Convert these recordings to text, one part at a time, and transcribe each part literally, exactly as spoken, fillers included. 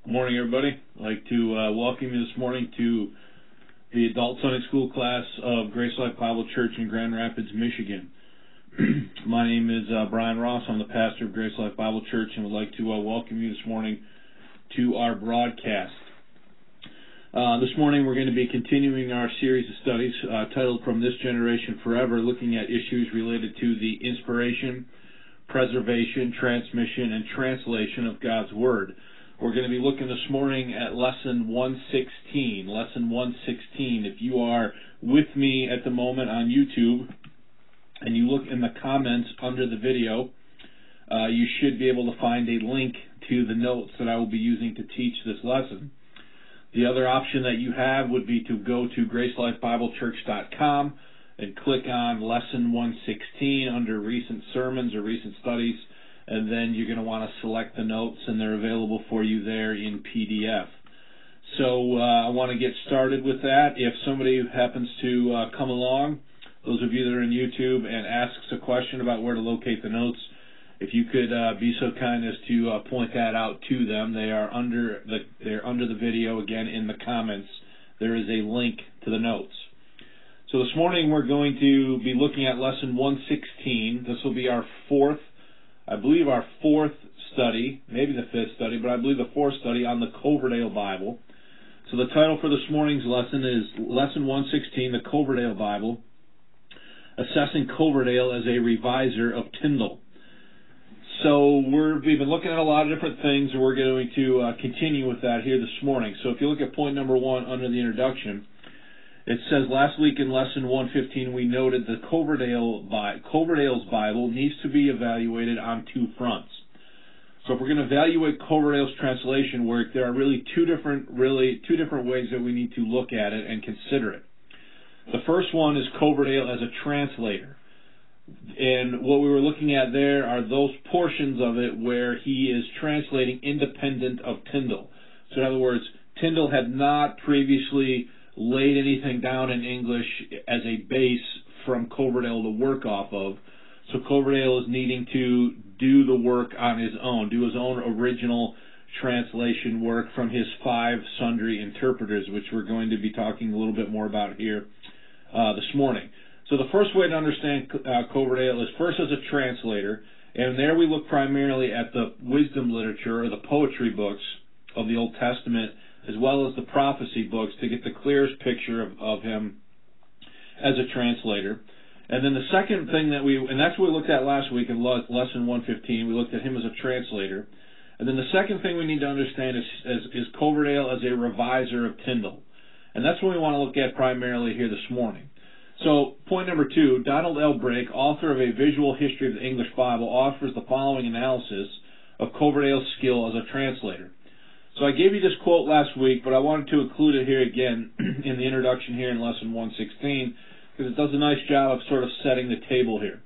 Morning, everybody. I'd like to uh, welcome you this morning to the Adult Sunday School class of Grace Life Bible Church in Grand Rapids, Michigan. My name is uh, Brian Ross. I'm the pastor of Grace Life Bible Church, and would like to uh, welcome you this morning to our broadcast. Uh, this morning we're going to be continuing our series of studies uh, titled From This Generation Forever, looking at issues related to the inspiration, preservation, transmission, and translation of God's Word. We're going to be looking this morning at Lesson one sixteen. Lesson one sixteen. If you are with me at the moment on YouTube and you look in the comments under the video, uh, you should be able to find a link to the notes that I will be using to teach this lesson. The other option that you have would be to go to grace life bible church dot com and click on Lesson one sixteen under Recent Sermons or Recent Studies, and then you're going to want to select the notes, and they're available for you there in P D F. So uh, I want to get started with that. If somebody happens to uh, come along, those of you that are on YouTube, and asks a question about where to locate the notes, if you could uh, be so kind as to uh, point that out to them. They are under the they're under the video, again, in the comments. There is a link to the notes. So this morning we're going to be looking at Lesson one sixteen. This will be our fourth, I believe our fourth study, maybe the fifth study, but I believe the fourth study on the Coverdale Bible. So the title for this morning's lesson is Lesson one sixteen, the Coverdale Bible, Assessing Coverdale as a Reviser of Tyndale. So we're, we've been looking at a lot of different things, and we're going to uh, continue with that here this morning. So if you look at point number one under the introduction, it says, last week in Lesson one fifteen we noted that Coverdale, Coverdale's Bible needs to be evaluated on two fronts. So if we're going to evaluate Coverdale's translation work, there are really two different, really two different ways that we need to look at it and consider it. The first one is Coverdale as a translator. And what we were looking at there are those portions of it where he is translating independent of Tyndale. So in other words, Tyndale had not previously laid anything down in English as a base from Coverdale to work off of. So Coverdale is needing to do the work on his own, do his own original translation work from his five sundry interpreters, which we're going to be talking a little bit more about here uh, this morning. So the first way to understand uh, Coverdale is first as a translator, and there we look primarily at the wisdom literature or the poetry books of the Old Testament, as well as the prophecy books, to get the clearest picture of, of him as a translator. And then the second thing that we, and that's what we looked at last week in Lesson one fifteen, we looked at him as a translator. And then the second thing we need to understand is, is, is Coverdale as a reviser of Tyndale. And that's what we want to look at primarily here this morning. So, point number two, Donald L. Brake, author of A Visual History of the English Bible, offers the following analysis of Coverdale's skill as a translator. So I gave you this quote last week, but I wanted to include it here again in the introduction here in Lesson one sixteen, because it does a nice job of sort of setting the table here.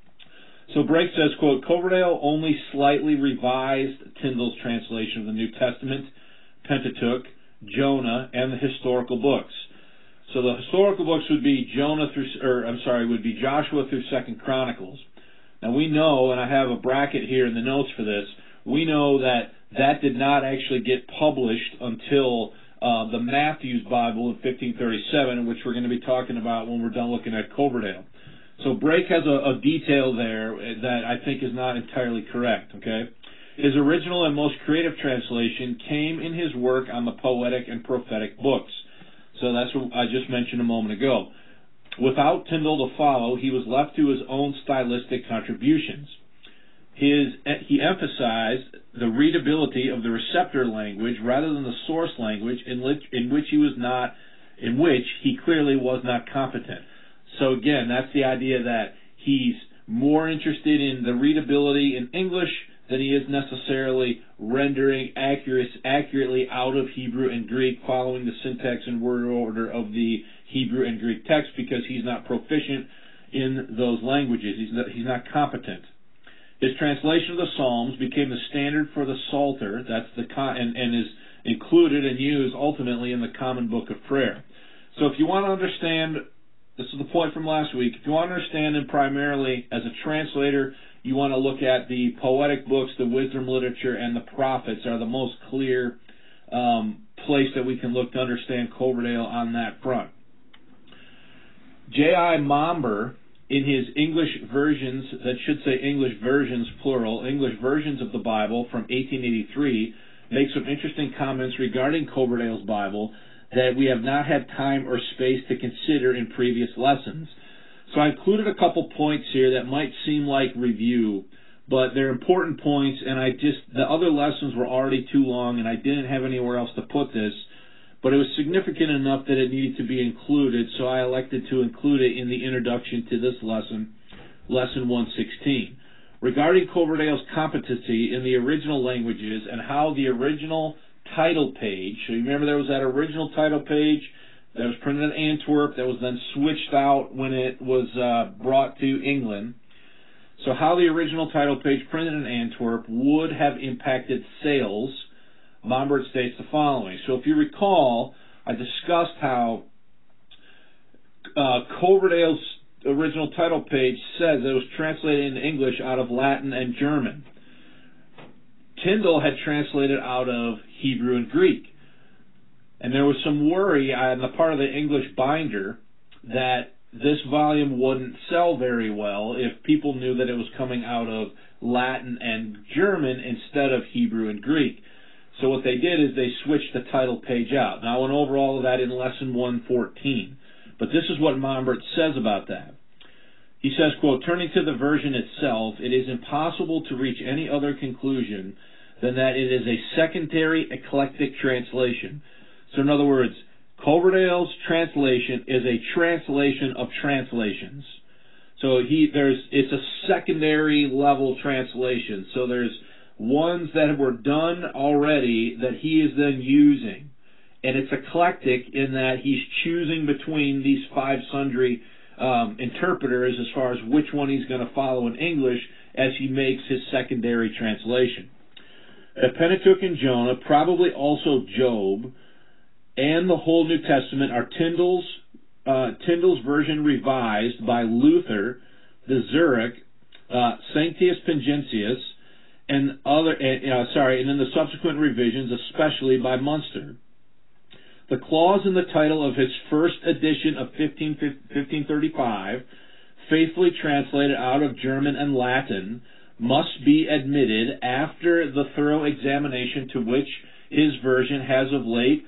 So Brake says, quote, Coverdale only slightly revised Tyndale's translation of the New Testament, Pentateuch, Jonah, and the historical books. So the historical books would be Jonah through, or I'm sorry, would be Joshua through Second Chronicles. Now we know, and I have a bracket here in the notes for this, we know that that did not actually get published until uh, the Matthew's Bible in fifteen thirty-seven, which we're going to be talking about when we're done looking at Coverdale. So Brake has a, a detail there that I think is not entirely correct, okay? His original and most creative translation came in his work on the poetic and prophetic books. So that's what I just mentioned a moment ago. Without Tyndale to follow, he was left to his own stylistic contributions. His, he emphasized the readability of the receptor language rather than the source language in which, in which he was not, in which he clearly was not competent. So again, that's the idea that he's more interested in the readability in English than he is necessarily rendering accurate, accurately out of Hebrew and Greek, following the syntax and word order of the Hebrew and Greek text, because he's not proficient in those languages. He's not, he's not competent. His translation of the Psalms became the standard for the Psalter, that's the con- and, and is included and used ultimately in the Common Book of Prayer. So if you want to understand, this is the point from last week, if you want to understand him primarily as a translator, you want to look at the poetic books, the wisdom literature, and the prophets are the most clear um, place that we can look to understand Coverdale on that front. J I Momber, in his English versions, that should say English versions, plural, English versions of the Bible from eighteen eighty-three, makes some interesting comments regarding Coverdale's Bible that we have not had time or space to consider in previous lessons. So I included a couple points here that might seem like review, but they're important points, and I just, the other lessons were already too long, and I didn't have anywhere else to put this, but it was significant enough that it needed to be included, so I elected to include it in the introduction to this lesson, Lesson one sixteen. Regarding Coverdale's competency in the original languages and how the original title page, so you remember there was that original title page that was printed in Antwerp that was then switched out when it was uh, brought to England. So how the original title page printed in Antwerp would have impacted sales, Mombert states the following. So if you recall, I discussed how uh, Coverdale's original title page says it was translated into English out of Latin and German. Tyndale had translated out of Hebrew and Greek. And there was some worry on the part of the English binder that this volume wouldn't sell very well if people knew that it was coming out of Latin and German instead of Hebrew and Greek. So what they did is they switched the title page out. Now I went over all of that in Lesson one fourteen. But this is what Mombert says about that. He says, quote, turning to the version itself, it is impossible to reach any other conclusion than that it is a secondary eclectic translation. So in other words, Coverdale's translation is a translation of translations. So he there's it's a secondary level translation. So there's ones that were done already that he is then using. And it's eclectic in that he's choosing between these five sundry um, interpreters as far as which one he's going to follow in English as he makes his secondary translation. The Pentateuch and Jonah, probably also Job, and the whole New Testament are Tyndale's, uh, Tyndale's version revised by Luther, the Zurich, uh, Sanctius Pingentius, and other, uh, sorry, and in the subsequent revisions, especially by Munster. The clause in the title of his first edition of fifteen thirty-five, faithfully translated out of German and Latin, must be admitted after the thorough examination to which his version has of late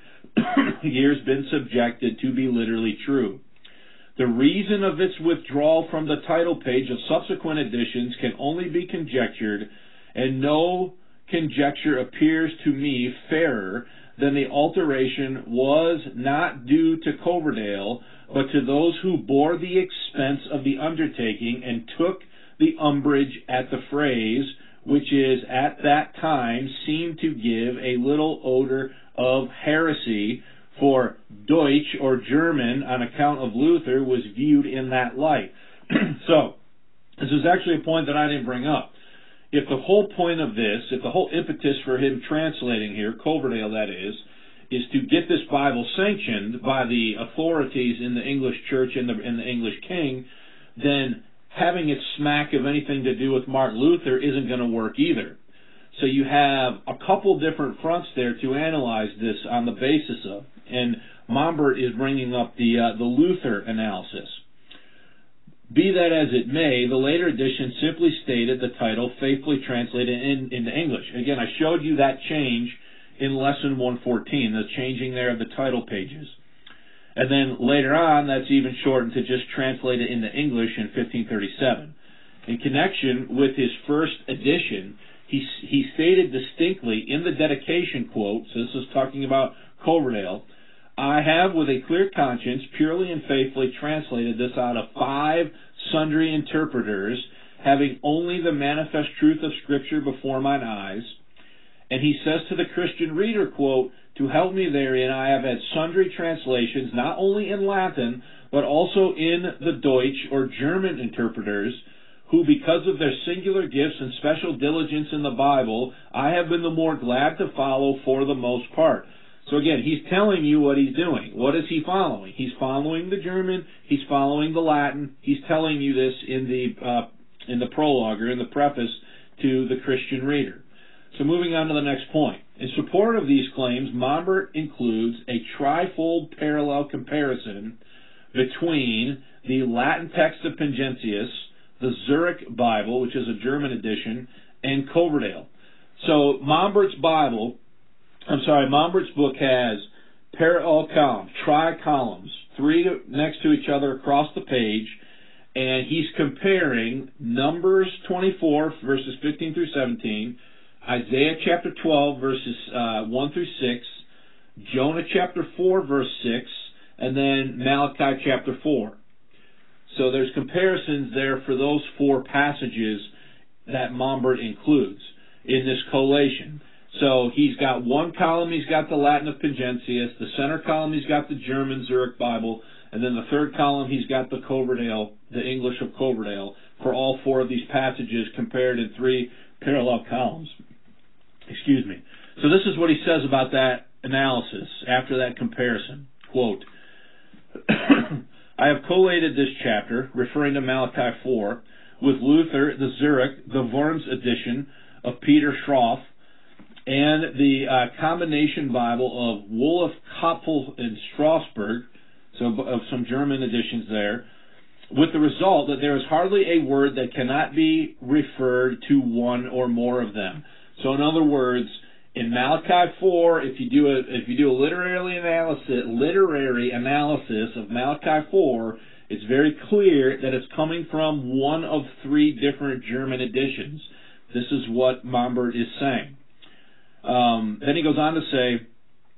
years been subjected to be literally true. The reason of its withdrawal from the title page of subsequent editions can only be conjectured, and no conjecture appears to me fairer than the alteration was not due to Coverdale, but to those who bore the expense of the undertaking and took the umbrage at the phrase, which is at that time seemed to give a little odor of heresy, for Deutsch or German on account of Luther was viewed in that light. So, this is actually a point that I didn't bring up. If the whole point of this, if the whole impetus for him translating here, Coverdale that is, is to get this Bible sanctioned by the authorities in the English church and the, and the English king, then having it smack of anything to do with Martin Luther isn't going to work either. So you have a couple different fronts there to analyze this on the basis of, and Mombert is bringing up the uh, the Luther analysis. Be that as it may, the later edition simply stated the title faithfully translated in, into English. Again, I showed you that change in Lesson one fourteen, the changing there of the title pages. And then later on, that's even shortened to just translate it into English in fifteen thirty-seven. In connection with his first edition, he, he stated distinctly in the dedication quote, so this is talking about Coverdale, I have with a clear conscience purely and faithfully translated this out of five sundry interpreters, having only the manifest truth of Scripture before mine eyes. And he says to the Christian reader, quote, to help me therein I have had sundry translations, not only in Latin, but also in the Deutsch or German interpreters, who because of their singular gifts and special diligence in the Bible, I have been the more glad to follow for the most part. So again, he's telling you what he's doing. What is he following? He's following the German. He's following the Latin. He's telling you this in the uh, in the prologue or in the preface to the Christian reader. So moving on to the next point. In support of these claims, Mombert includes a trifold parallel comparison between the Latin text of Pingentius, the Zurich Bible, which is a German edition, and Coverdale. So Mombert's Bible, I'm sorry, Mombert's book has parallel columns, tri-columns, three next to each other across the page, and he's comparing Numbers twenty-four, verses fifteen through seventeen, Isaiah chapter twelve, verses uh, one through six, Jonah chapter four, verse six, and then Malachi chapter four. So there's comparisons there for those four passages that Mombert includes in this collation. So he's got one column, he's got the Latin of Pingentius, the center column he's got the German Zurich Bible, and then the third column he's got the Coverdale, the English of Coverdale, for all four of these passages compared in three parallel columns. Excuse me. So this is what he says about that analysis after that comparison. Quote, I have collated this chapter, referring to Malachi four, with Luther, the Zurich, the Worms edition of Peter Schroff, and the uh, combination Bible of Wolof, Kopfel, and Strasberg, so of some German editions there, with the result that there is hardly a word that cannot be referred to one or more of them. So in other words, in Malachi four, if you do a if you do a literary analysis, literary analysis of Malachi four, it's very clear that it's coming from one of three different German editions. This is what Mombert is saying. Um, then he goes on to say,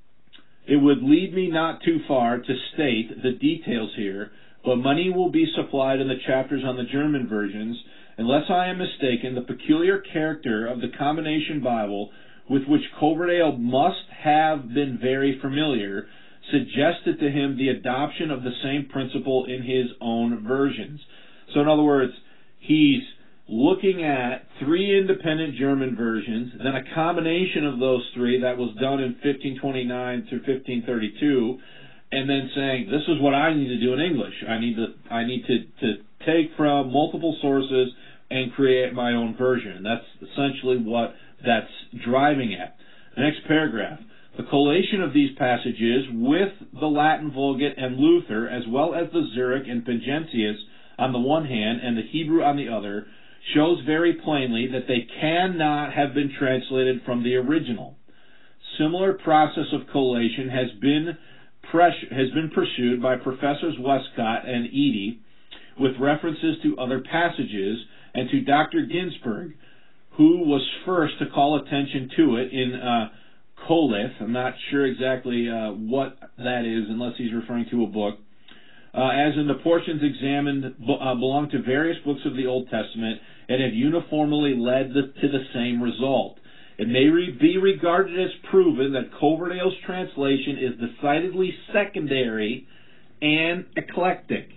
it would lead me not too far to state the details here, but money will be supplied in the chapters on the German versions. Unless I am mistaken, the peculiar character of the combination Bible, with which Coverdale must have been very familiar, suggested to him the adoption of the same principle in his own versions. So in other words, he's looking at three independent German versions, then a combination of those three that was done in fifteen twenty-nine through fifteen thirty-two, and then saying, this is what I need to do in English. I need to I need to, to take from multiple sources and create my own version. That's essentially what that's driving at. The next paragraph. The collation of these passages with the Latin Vulgate and Luther, as well as the Zurich and Pingentius on the one hand and the Hebrew on the other, shows very plainly that they cannot have been translated from the original. Similar process of collation has been pres- has been pursued by Professors Westcott and Eadie with references to other passages, and to Doctor Ginsberg, who was first to call attention to it in uh, Coleth. I'm not sure exactly uh, what that is, unless he's referring to a book. Uh, as in the portions examined uh, belong to various books of the Old Testament and have uniformly led the, to the same result. It may re- be regarded as proven that Coverdale's translation is decidedly secondary and eclectic.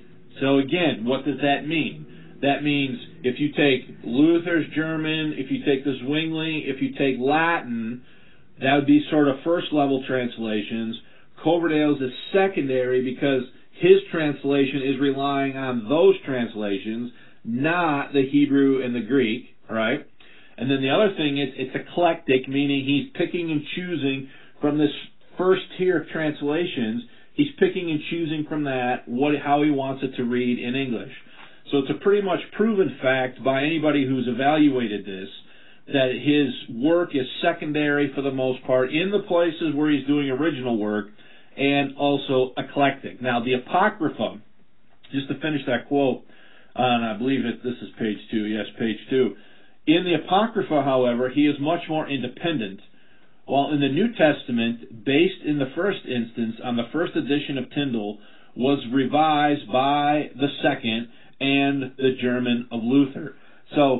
So again, what does that mean? That means if you take Luther's German, if you take the Zwingli, if you take Latin, that would be sort of first-level translations. Coverdale's is secondary because his translation is relying on those translations, not the Hebrew and the Greek, right? And then the other thing is it's eclectic, meaning he's picking and choosing from this first tier of translations. He's picking and choosing from that what how he wants it to read in English. So it's a pretty much proven fact by anybody who's evaluated this that his work is secondary for the most part in the places where he's doing original work, and also eclectic. Now, the Apocrypha, just to finish that quote, uh, and I believe it, this is page two, yes, page two. In the Apocrypha, however, he is much more independent, while in the New Testament, based in the first instance on the first edition of Tyndale, was revised by the second and the German of Luther. So,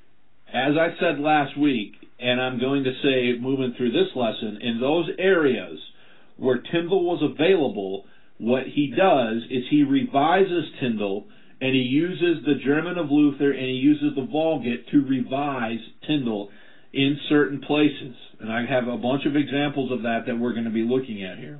as I said last week, and I'm going to say moving through this lesson, in those areas where Tyndale was available, what he does is he revises Tyndale, and he uses the German of Luther and he uses the Vulgate to revise Tyndale in certain places. And I have a bunch of examples of that that we're going to be looking at here.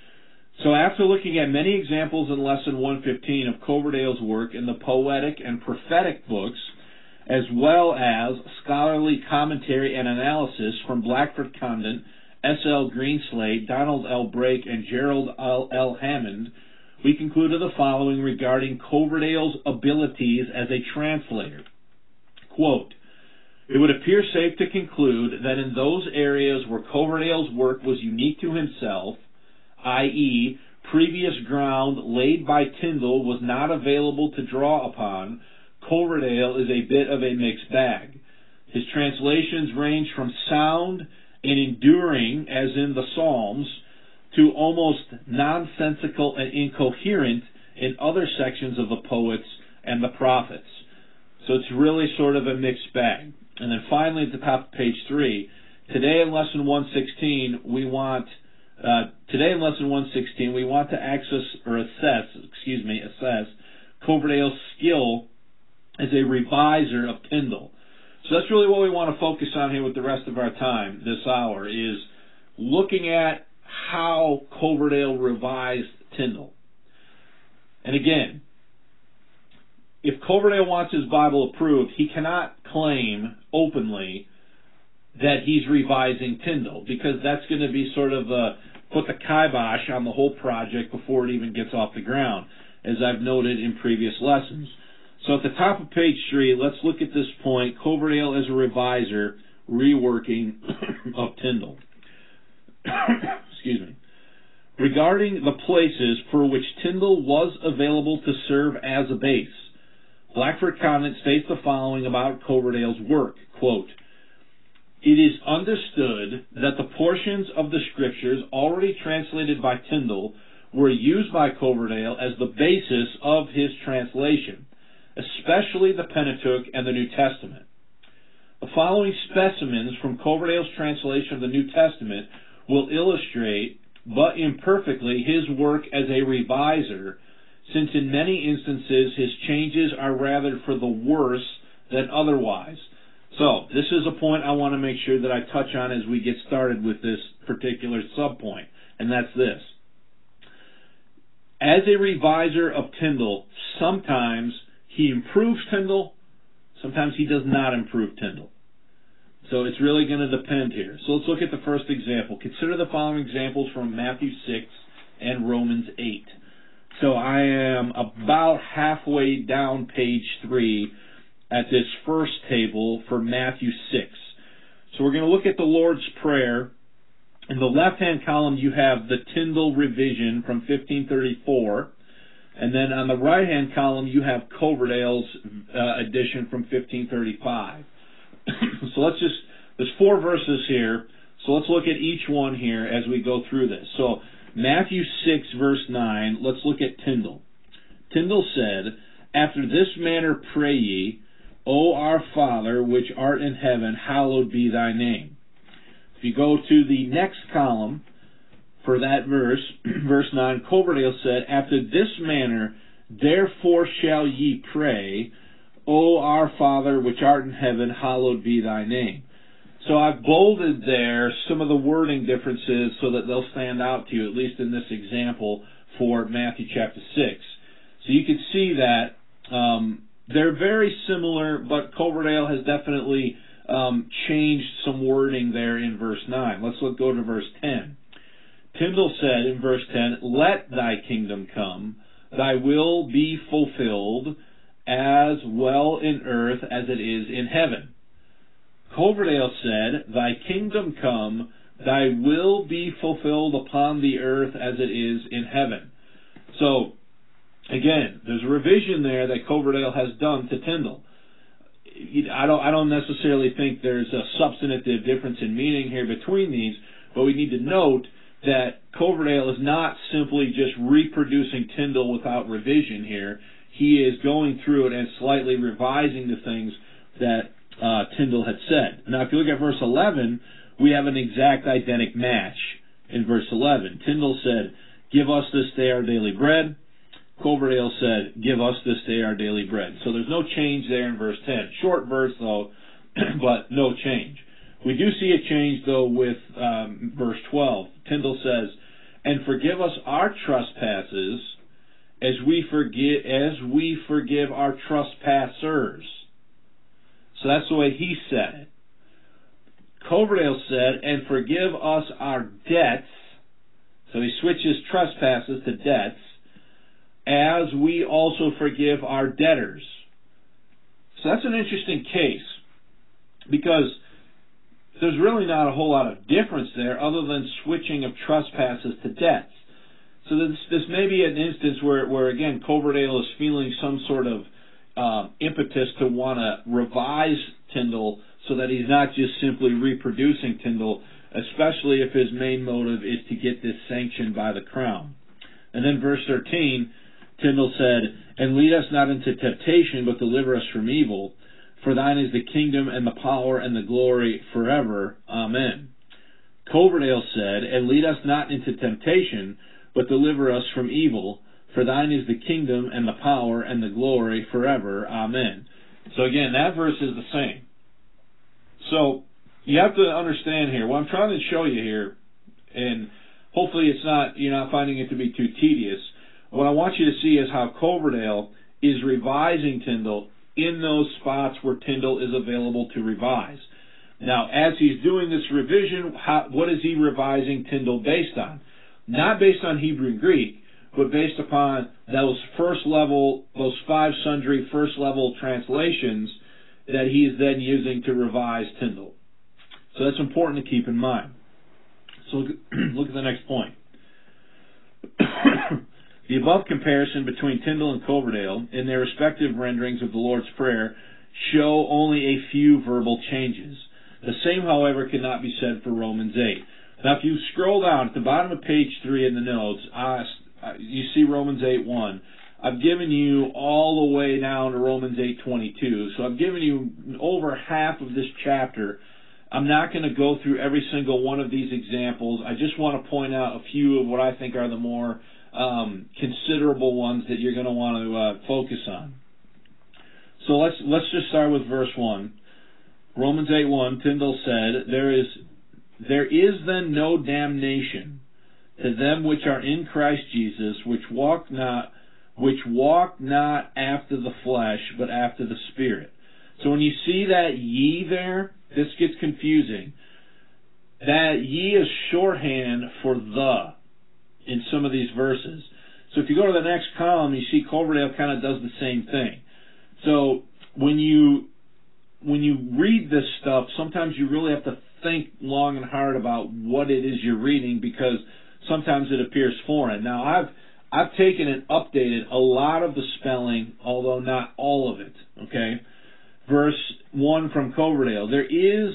So after looking at many examples in Lesson one fifteen of Coverdale's work in the poetic and prophetic books, as well as scholarly commentary and analysis from Blackford Condon, S L Greenslade, Donald L. Brake, and Gerald L. L. Hammond, we concluded the following regarding Coverdale's abilities as a translator. Quote, "It would appear safe to conclude that in those areas where Coverdale's work was unique to himself, that is, previous ground laid by Tyndall was not available to draw upon, Coverdale is a bit of a mixed bag. His translations range from sound and enduring, as in the Psalms, to almost nonsensical and incoherent in other sections of the poets and the prophets." So it's really sort of a mixed bag. And then finally at the top of page three, today in lesson one sixteen, we want uh, today in lesson one sixteen we want to access or assess, excuse me, assess Coverdale's skill as a reviser of Tyndall. So that's really what we want to focus on here with the rest of our time this hour, is looking at how Coverdale revised Tyndall. And again, if Coverdale wants his Bible approved, he cannot claim openly that he's revising Tyndall, because that's going to be sort of a, put the kibosh on the whole project before it even gets off the ground, as I've noted in previous lessons. So at the top of page three, let's look at this point, Coverdale as a reviser, reworking of Tyndall. Excuse me. Regarding the places for which Tyndall was available to serve as a base, Blackford Condon states the following about Coverdale's work, quote, "It is understood that the portions of the Scriptures already translated by Tyndall were used by Coverdale as the basis of his translation, especially the Pentateuch and the New Testament. The following specimens from Coverdale's translation of the New Testament will illustrate, but imperfectly, his work as a reviser, since in many instances his changes are rather for the worse than otherwise." So, this is a point I want to make sure that I touch on as we get started with this particular subpoint, and that's this. As a reviser of Tyndall, sometimes he improves Tyndall, sometimes he does not improve Tyndall. So it's really going to depend here. So let's look at the first example. Consider the following examples from Matthew six and Romans eight. So I am about halfway down page three at this first table for Matthew six. So we're going to look at the Lord's Prayer. In the left-hand column you have the Tyndall revision from fifteen thirty-four. And then on the right-hand column you have Coverdale's uh, edition from fifteen thirty-five. So let's just, there's four verses here, so let's look at each one here as we go through this. So Matthew six verse nine, let's look at Tyndall. Tyndall said, "After this manner pray ye, O our Father which art in heaven, hallowed be thy name." If you go to the next column for that verse, verse nine, Coverdale said, "After this manner therefore shall ye pray, O our Father which art in heaven, hallowed be thy name." So I've bolded there some of the wording differences so that they'll stand out to you, at least in this example for Matthew chapter six. So you can see that um, they're very similar, but Coverdale has definitely um, changed some wording there in verse nine. Let's look, go to verse ten. Tyndall said in verse ten, "Let thy kingdom come, thy will be fulfilled, as well in earth as it is in heaven." Coverdale said, "Thy kingdom come, thy will be fulfilled upon the earth as it is in heaven." So, again, there's a revision there that Coverdale has done to Tyndall. I don't, I don't necessarily think there's a substantive difference in meaning here between these, but we need to note that Coverdale is not simply just reproducing Tyndall without revision here. He is going through it and slightly revising the things that uh, Tyndall had said. Now, if you look at verse eleven, we have an exact identical match in verse eleven. Tyndall said, "Give us this day our daily bread." Coverdale said, "Give us this day our daily bread." So there's no change there in verse ten. Short verse, though, but no change. We do see a change, though, with um, verse twelve. Tyndall says, "And forgive us our trespasses, as we forgive as we forgive our trespassers." So that's the way he said it. Coverdale said, and forgive us our debts. So he switches trespasses to debts, as we also forgive our debtors. So that's an interesting case, because there's really not a whole lot of difference there other than switching of trespasses to debts. So this, this may be an instance where, where again, Coverdale is feeling some sort of um, impetus to want to revise Tyndale so that he's not just simply reproducing Tyndale, especially if his main motive is to get this sanctioned by the crown. And then verse thirteen, Tyndale said, and lead us not into temptation, but deliver us from evil. For thine is the kingdom and the power and the glory forever. Amen. Coverdale said, and lead us not into temptation, but deliver us from evil. For thine is the kingdom and the power and the glory forever. Amen. So again, that verse is the same. So you have to understand here, what I'm trying to show you here, and hopefully it's not, you're not finding it to be too tedious. What I want you to see is how Coverdale is revising Tyndale in those spots where Tyndale is available to revise. Now, as he's doing this revision, how, what is he revising Tyndale based on? Not based on Hebrew and Greek, but based upon those first level, those five sundry first level translations that he is then using to revise Tyndale. So that's important to keep in mind. So look, look at the next point. The above comparison between Tyndale and Coverdale in their respective renderings of the Lord's Prayer show only a few verbal changes. The same, however, cannot be said for Romans eight. Now, if you scroll down at the bottom of page three in the notes, uh, you see Romans eight one. I've given you all the way down to Romans eight twenty-two. So I've given you over half of this chapter. I'm not going to go through every single one of these examples. I just want to point out a few of what I think are the more um, considerable ones that you're going to want to uh, focus on. So let's let's just start with verse one. Romans eight one, Tyndale said, There is there is then no damnation to them which are in Christ Jesus, which walk not which walk not after the flesh, but after the Spirit. So when you see that ye there, this gets confusing. That ye is shorthand for the in some of these verses. So if you go to the next column, you see Coverdale kind of does the same thing. So when you when you read this stuff, sometimes you really have to think long and hard about what it is you're reading, because sometimes it appears foreign. Now, I've I've taken and updated a lot of the spelling, although not all of it. Okay, verse one from Coverdale. There is,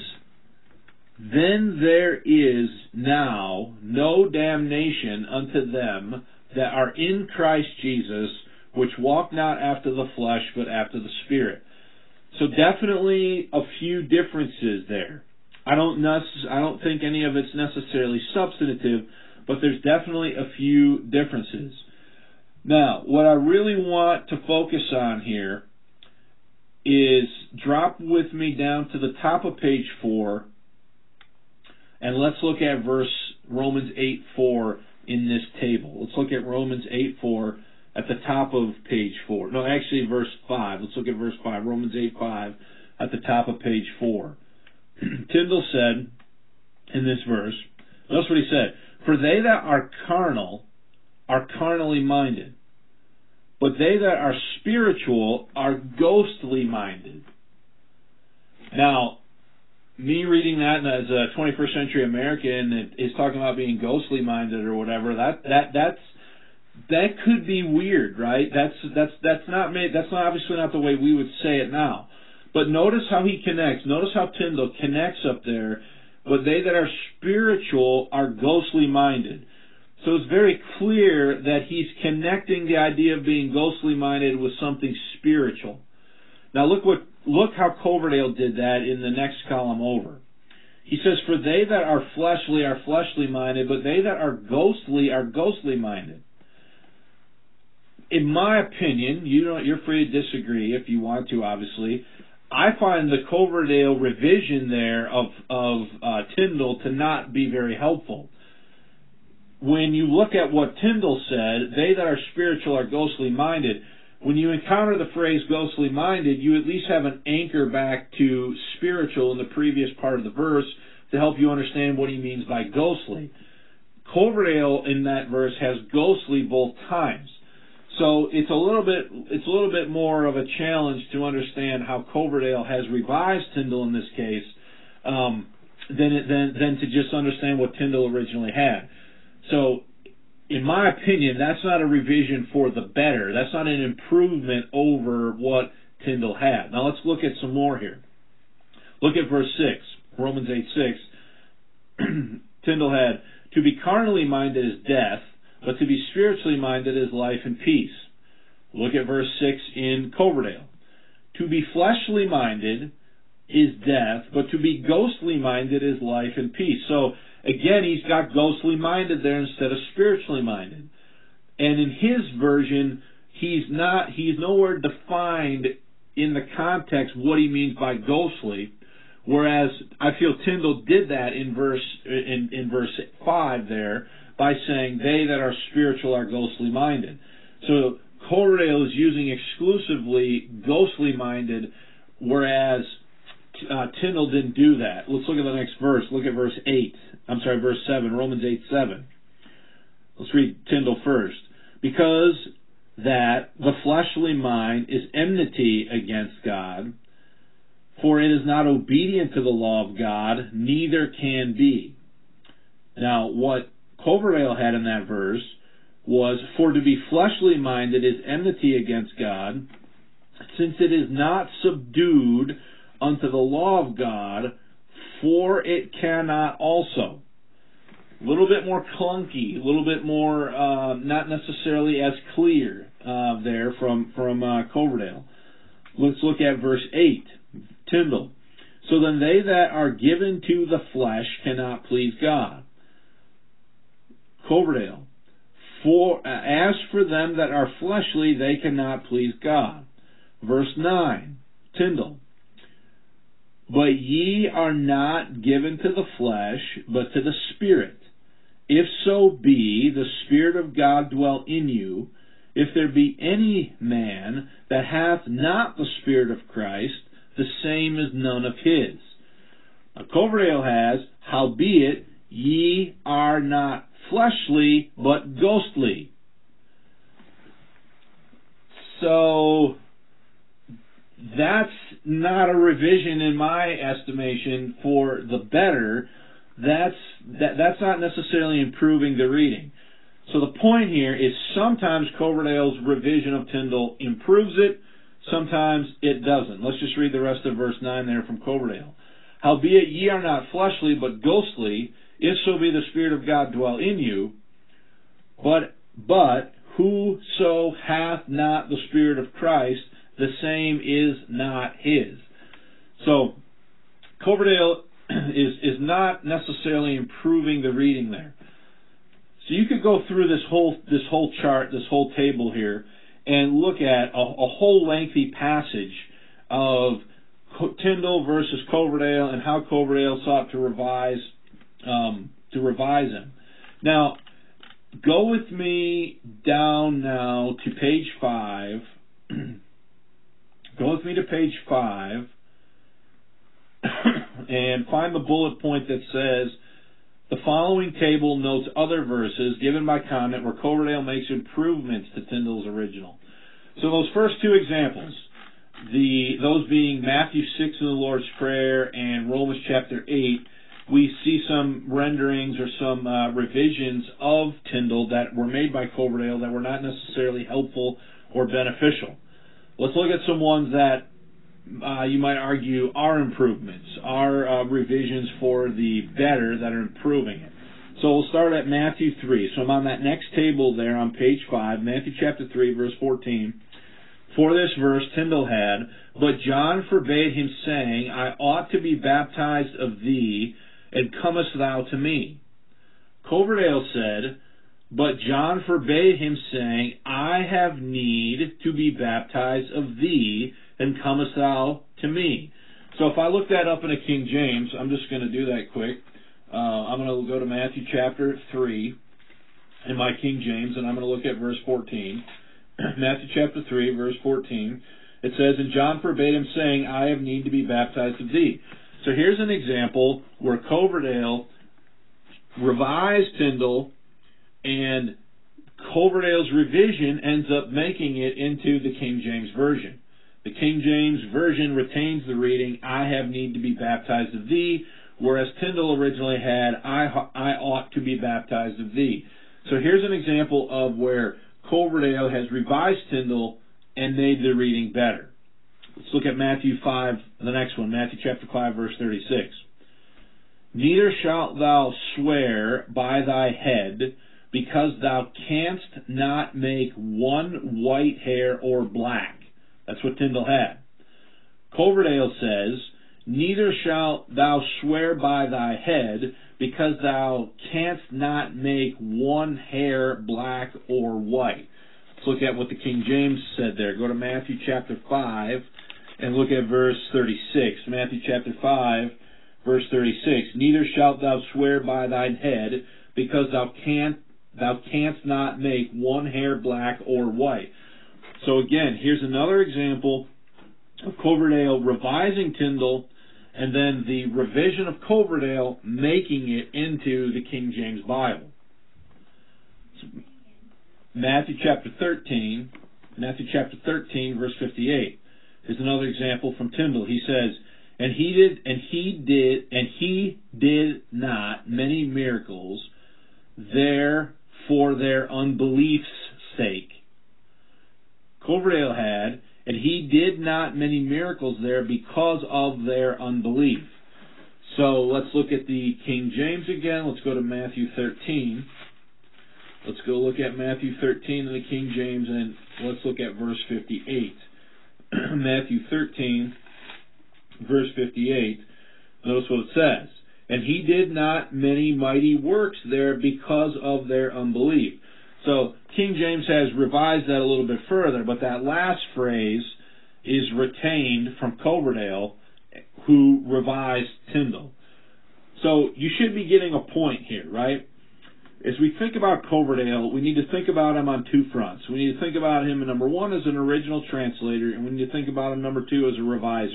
then there is now no damnation unto them that are in Christ Jesus, which walk not after the flesh, but after the Spirit. So definitely a few differences there. I don't nec- I don't think any of it's necessarily substantive, but there's definitely a few differences. Now, what I really want to focus on here is drop with me down to the top of page four, and let's look at verse Romans eight four in this table. Let's look at Romans eight four at the top of page four. No, actually verse five. Let's look at verse five. Romans eight five at the top of page four. Tyndale said in this verse, notice what he said, For they that are carnal are carnally minded, but they that are spiritual are ghostly minded. Now, me reading that as a twenty-first century American that is talking about being ghostly minded or whatever, that that that's that could be weird, right? That's that's that's not made, that's not obviously not the way we would say it now. But notice how he connects. Notice how Tyndale connects up there. But they that are spiritual are ghostly minded. So it's very clear that he's connecting the idea of being ghostly minded with something spiritual. Now look what look how Coverdale did that in the next column over. He says, For they that are fleshly are fleshly minded, but they that are ghostly are ghostly minded. In my opinion, you know, you're free to disagree if you want to, obviously. I find the Coverdale revision there of, of uh, Tyndale to not be very helpful. When you look at what Tyndale said, they that are spiritual are ghostly minded, when you encounter the phrase ghostly minded, you at least have an anchor back to spiritual in the previous part of the verse to help you understand what he means by ghostly. Coverdale in that verse has ghostly both times. So it's a little bit it's a little bit more of a challenge to understand how Coverdale has revised Tyndale in this case um, than, it, than than to just understand what Tyndale originally had. So, in my opinion, that's not a revision for the better. That's not an improvement over what Tyndale had. Now let's look at some more here. Look at verse six, Romans eight six. Tyndale had, to be carnally minded is death, but to be spiritually minded is life and peace. Look at verse six in Coverdale. To be fleshly minded is death, but to be ghostly minded is life and peace. So, again, he's got ghostly minded there instead of spiritually minded. And in his version, he's not, he's nowhere defined in the context what he means by ghostly, whereas I feel Tyndale did that in verse, in, in verse five there, by saying, they that are spiritual are ghostly minded. So Coverdale is using exclusively ghostly minded, whereas uh, Tyndale didn't do that. Let's look at the next verse. Look at verse eight. I'm sorry, verse seven, Romans eight seven. Let's read Tyndale first. Because that the fleshly mind is enmity against God, for it is not obedient to the law of God, neither can be. Now, what Coverdale had in that verse was, for to be fleshly minded is enmity against God, since it is not subdued unto the law of God, for it cannot also. A little bit more clunky, a little bit more uh, not necessarily as clear uh, there from, from uh, Coverdale. Let's look at verse eight, Tyndale. So then they that are given to the flesh cannot please God. Coverdale. For uh, as for them that are fleshly, they cannot please God. Verse nine, Tyndale. But ye are not given to the flesh, but to the Spirit. If so be the Spirit of God dwell in you, if there be any man that hath not the Spirit of Christ, the same is none of his. Now, Coverdale has, howbeit ye are not fleshly, but ghostly. So, that's not a revision in my estimation for the better. That's that, that's not necessarily improving the reading. So the point here is sometimes Coverdale's revision of Tyndale improves it, sometimes it doesn't. Let's just read the rest of verse nine there from Coverdale. Howbeit ye are not fleshly, but ghostly, if so be the Spirit of God dwell in you. But, but whoso hath not the Spirit of Christ, the same is not his. So, Coverdale is, is not necessarily improving the reading there. So you could go through this whole, this whole chart, this whole table here, and look at a, a whole lengthy passage of Tyndale versus Coverdale and how Coverdale sought to revise, um, to revise him. Now, go with me down now to page five. Go with me to page five and find the bullet point that says, the following table notes other verses given by comment where Coverdale makes improvements to Tyndale's original. So those first two examples, the those being Matthew six in the Lord's Prayer and Romans chapter eight, we see some renderings or some uh, revisions of Tyndale that were made by Coverdale that were not necessarily helpful or beneficial. Let's look at some ones that uh, you might argue are improvements, are uh, revisions for the better that are improving it. So we'll start at Matthew three. So I'm on that next table there on page five, Matthew chapter three, verse fourteen. For this verse, Tyndale had, but John forbade him, saying, I ought to be baptized of thee, and comest thou to me? Coverdale said, but John forbade him, saying, I have need to be baptized of thee, and comest thou to me? So if I look that up in a King James, I'm just going to do that quick. Uh, I'm going to go to Matthew chapter three in my King James, and I'm going to look at verse fourteen. Matthew chapter three, verse fourteen. It says, "And John forbade him, saying, I have need to be baptized of thee." So here's an example where Coverdale revised Tyndale, and Coverdale's revision ends up making it into the King James Version. The King James Version retains the reading, "I have need to be baptized of thee," whereas Tyndale originally had, I, I ought to be baptized of thee. So here's an example of where Coverdale has revised Tyndale and made the reading better. Let's look at Matthew five, the next one, Matthew chapter five, verse thirty-six. "Neither shalt thou swear by thy head, because thou canst not make one white hair or black." That's what Tyndale had. Coverdale says, "Neither shalt thou swear by thy head, because thou canst not make one hair black or white." Let's look at what the King James said there. Go to Matthew chapter five and look at verse thirty-six. Matthew chapter five, verse thirty-six. "Neither shalt thou swear by thine head, because thou canst thou canst not make one hair black or white." So again, here's another example of Coverdale revising Tyndale, and then the revision of Coverdale making it into the King James Bible. Matthew chapter thirteen, Matthew chapter thirteen, verse fifty-eight. Here's another example from Tyndale. He says, "And he did, and he did, and he did not many miracles there for their unbelief's sake." Coverdale had, "and he did not many miracles there because of their unbelief." So let's look at the King James again. Let's go to Matthew thirteen. Let's go look at Matthew thirteen in the King James, and let's look at verse fifty-eight. Matthew thirteen, verse fifty-eight. Notice what it says. "And he did not many mighty works there because of their unbelief." So King James has revised that a little bit further, but that last phrase is retained from Coverdale, who revised Tyndale. So you should be getting a point here, right? As we think about Coverdale, we need to think about him on two fronts. We need to think about him, number one, as an original translator, and we need to think about him, number two, as a reviser.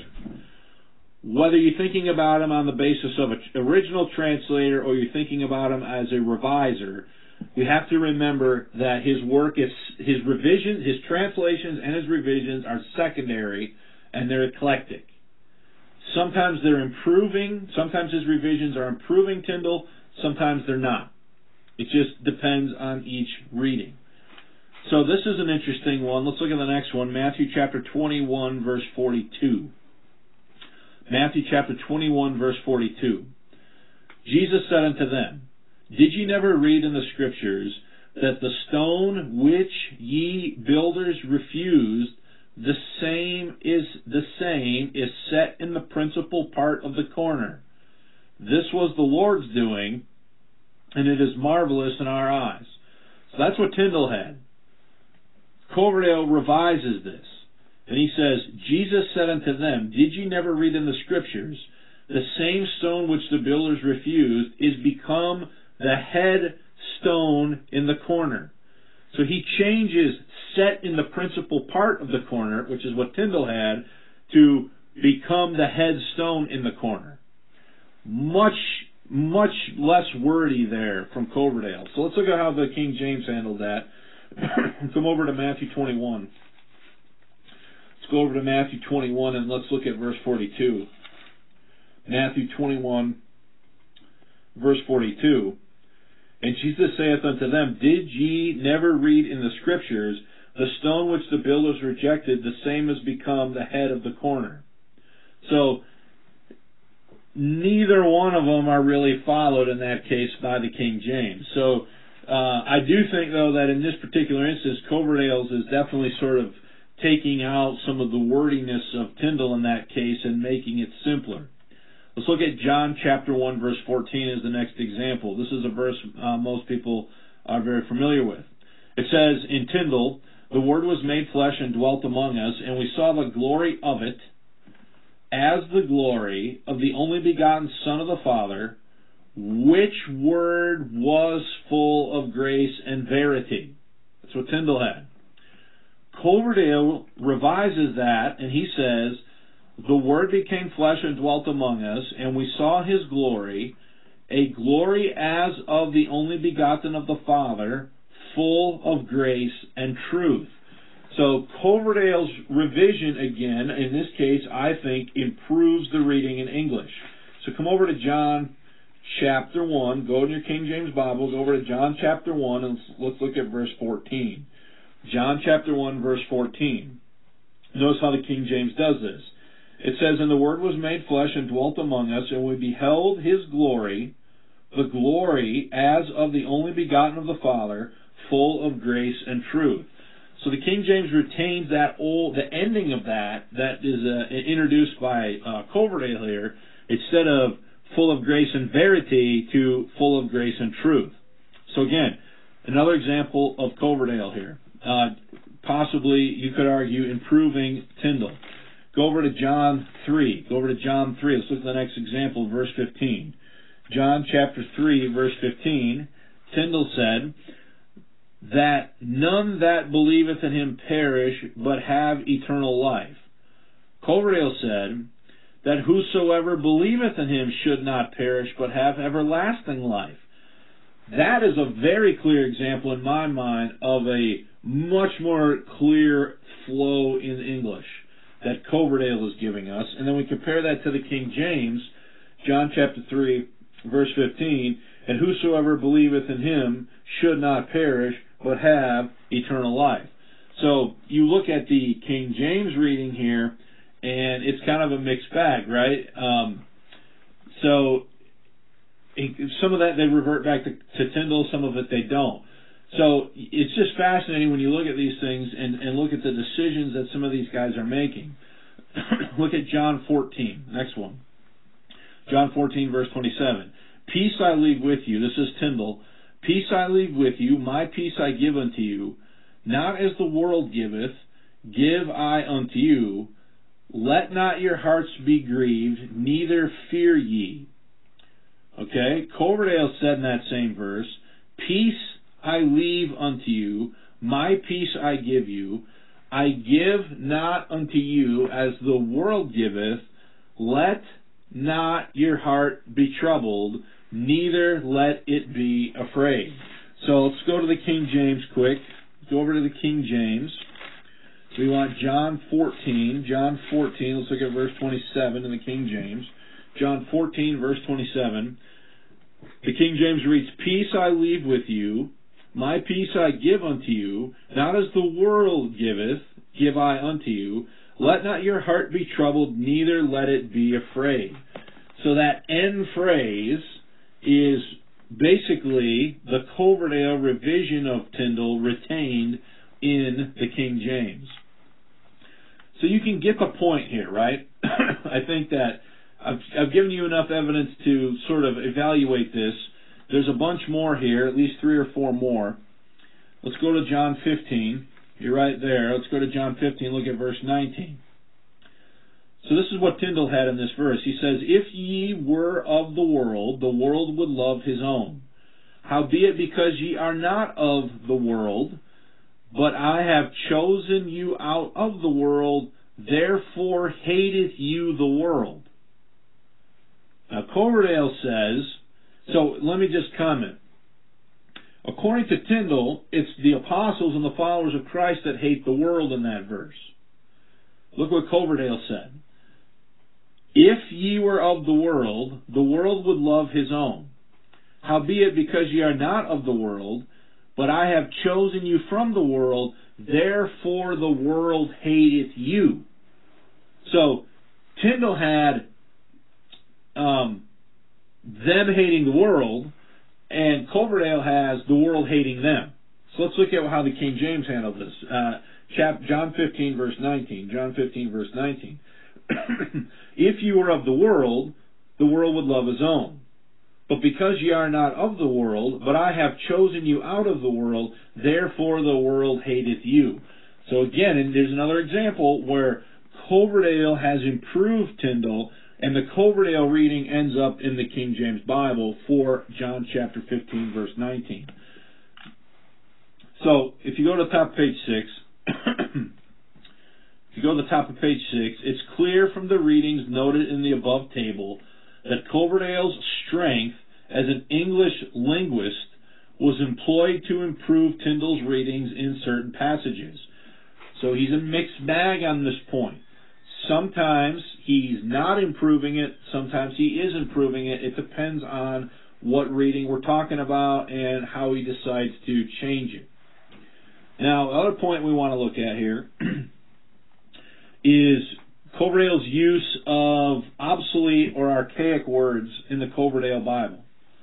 Whether you're thinking about him on the basis of an original translator or you're thinking about him as a reviser, we have to remember that his work is, his revisions, his translations and his revisions are secondary, and they're eclectic. Sometimes they're improving, sometimes his revisions are improving Tyndale, sometimes they're not. It just depends on each reading. So this is an interesting one. Let's look at the next one, Matthew chapter twenty-one, verse forty-two. Matthew chapter twenty-one, verse forty-two. "Jesus said unto them, Did ye never read in the Scriptures that the stone which ye builders refused, the same is the same is set in the principal part of the corner? This was the Lord's doing, and it is marvelous in our eyes." So that's what Tyndale had. Coverdale revises this, and he says, "Jesus said unto them, Did ye never read in the Scriptures, the same stone which the builders refused is become the head stone in the corner." So he changes "set in the principal part of the corner," which is what Tyndale had, to "become the head stone in the corner." Much, much less wordy there from Coverdale. So let's look at how the King James handled that. Come over to Matthew twenty-one. Let's go over to Matthew twenty-one and let's look at verse forty-two. Matthew twenty-one, verse forty-two. "And Jesus saith unto them, Did ye never read in the Scriptures, the stone which the builders rejected, the same has become the head of the corner?" So neither one of them are really followed in that case by the King James. So uh, I do think, though, that in this particular instance, Coverdale's is definitely sort of taking out some of the wordiness of Tyndale in that case and making it simpler. Let's look at John chapter one, verse fourteen as the next example. This is a verse uh, most people are very familiar with. It says in Tyndale, "The Word was made flesh and dwelt among us, and we saw the glory of it, as the glory of the only begotten Son of the Father, which Word was full of grace and verity." That's what Tyndale had. Coverdale revises that, and he says, the Word became flesh and dwelt among us, and we saw His glory, a glory as of the only begotten of the Father, full of grace and truth. So Coverdale's revision, again, in this case, I think, improves the reading in English. So come over to John chapter one. Go in your King James Bible. Go over to John chapter one, and let's look at verse fourteen. John chapter one, verse fourteen. Notice how the King James does this. It says, and the Word was made flesh and dwelt among us, and we beheld His glory, the glory as of the only begotten of the Father, full of grace and truth. So the King James retains that old, the ending of that, that is uh, introduced by uh, Coverdale here, instead of full of grace and verity to full of grace and truth. So again, another example of Coverdale here. Uh, possibly, you could argue, improving Tyndale. Go over to John three. Go over to John three. Let's look at the next example, verse fifteen. John chapter three, verse fifteen. Tyndale said, that none that believeth in Him perish, but have eternal life. Coverdale said, that whosoever believeth in Him should not perish, but have everlasting life. That is a very clear example in my mind of a much more clear flow in English that Coverdale is giving us. And then we compare that to the King James, John chapter three, verse fifteen, and whosoever believeth in Him should not perish, but have eternal life. So you look at the King James reading here, and it's kind of a mixed bag, right? Um, so some of that they revert back to, to Tyndale, some of it they don't. So it's just fascinating when you look at these things and, and look at the decisions that some of these guys are making. Look at John fourteen, next one. John fourteen, verse twenty-seven. Peace I leave with you. This is Tyndale. Peace I leave with you, my peace I give unto you. Not as the world giveth, give I unto you. Let not your hearts be grieved, neither fear ye. Okay, Coverdale said in that same verse, peace I leave unto you, my peace I give you. I give not unto you as the world giveth. Let not your heart be troubled, neither let it be afraid. So let's go to the King James quick. Go over to the King James. We want John fourteen. John fourteen, let's look at verse twenty-seven in the King James. John fourteen, verse twenty-seven. The King James reads, peace I leave with you, my peace I give unto you, not as the world giveth, give I unto you. Let not your heart be troubled, neither let it be afraid. So that end phrase is basically the Coverdale revision of Tyndale retained in the King James. So you can get the point here, right? I think that I've, I've given you enough evidence to sort of evaluate this. There's a bunch more here, at least three or four more. Let's go to John fifteen. You're right there. Let's go to John fifteen, look at verse nineteen. So this is what Tyndale had in this verse. He says, if ye were of the world, the world would love his own. Howbeit, because ye are not of the world, but I have chosen you out of the world, therefore hateth you the world. Now, Coverdale says, so let me just comment. According to Tyndale, it's the apostles and the followers of Christ that hate the world in that verse. Look what Coverdale said. If ye were of the world, the world would love his own. Howbeit, because ye are not of the world, but I have chosen you from the world, therefore the world hateth you. So, Tyndale had um, them hating the world, and Coverdale has the world hating them. So let's look at how the King James handled this. Uh, chap- John fifteen, verse nineteen. John fifteen, verse nineteen. If you were of the world, the world would love his own. But because ye are not of the world, but I have chosen you out of the world, therefore the world hateth you. So again, and there's another example where Coverdale has improved Tyndale, and the Coverdale reading ends up in the King James Bible for John chapter fifteen, verse nineteen. So if you go to top page six, If you go to the top of page six, it's clear from the readings noted in the above table that Coverdale's strength as an English linguist was employed to improve Tyndall's readings in certain passages. So he's a mixed bag on this point. Sometimes he's not improving it, sometimes he is improving it. It depends on what reading we're talking about and how he decides to change it. Now, the other point we want to look at here is Coverdale's use of obsolete or archaic words in the Coverdale Bible.